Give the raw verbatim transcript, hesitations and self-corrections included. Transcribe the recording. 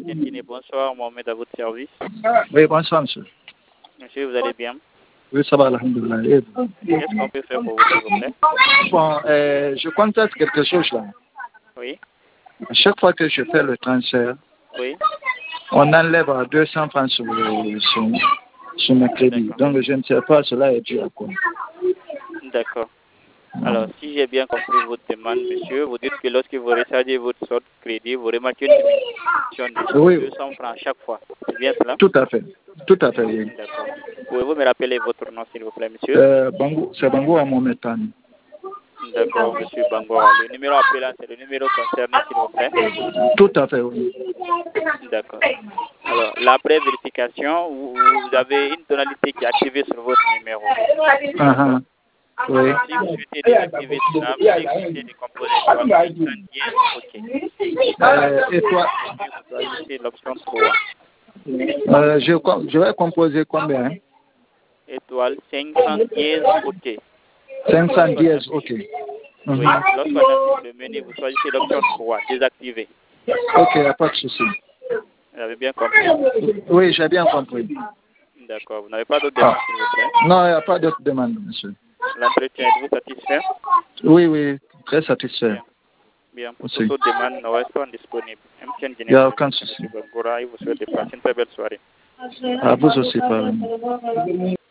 M. Guinée, bonsoir, Mohamed à votre service. Oui, bonsoir, monsieur. Monsieur, vous allez bien? Oui, ça va, alhamdoulilah. Qu'est-ce qu'on peut faire pour vous, s'il vous plaît? Bon, euh, je constate quelque chose là. Oui. À chaque fois que je fais le transfert, Oui. on enlève à deux cents francs sur, le- sur, sur mes crédits. Donc, je ne sais pas, cela est dû à quoi. D'accord. Alors, si j'ai bien compris votre demande, monsieur, vous dites que lorsque vous rechargez votre sorte de crédit, vous remarquez une diminution de Oui. deux cents francs à chaque fois. C'est bien cela? Tout à fait. Tout à fait, oui. D'accord. Pouvez-vous me rappeler votre nom, s'il vous plaît, monsieur? Euh, Bango, c'est Bango à mon méthane. D'accord, monsieur Bangoa. Le numéro appelé, c'est le numéro concerné, s'il vous plaît? Tout à fait, oui. D'accord. Alors, l'après vérification, vous, vous avez une tonalité qui est activée sur votre numéro. Uh-huh. Oui. Alors, si vous souhaitez désactiver cela, veuillez cliquer de composer étoile cinq cent dix, OK. Euh, et toi Puis vous choisissez l'option trois. euh, je, com- je vais composer combien? Étoile cinq cent dix, OK. cinq cent Lorsqu'on dix, appuie, ok. oui, Mhm. lorsqu'on appuie sur le menu, vous choisissez l'option trois, désactiver. Ok, il n'y a pas de souci. Vous avez bien compris? Oui, j'ai bien compris. D'accord. Vous n'avez pas d'autres Ah. demandes, s'il vous plaît? Non, il n'y a pas d'autre demande, monsieur. L'entretien, êtes-vous satisfait? Oui, oui, très satisfait. Bien. Bien. Pour Aussi. toute autre demande, nous restons disponibles. M T N Il n'y a Guinée, aucun M. souci. Bangora, il vous souhaite de passer une très belle soirée. À vous aussi, pardon.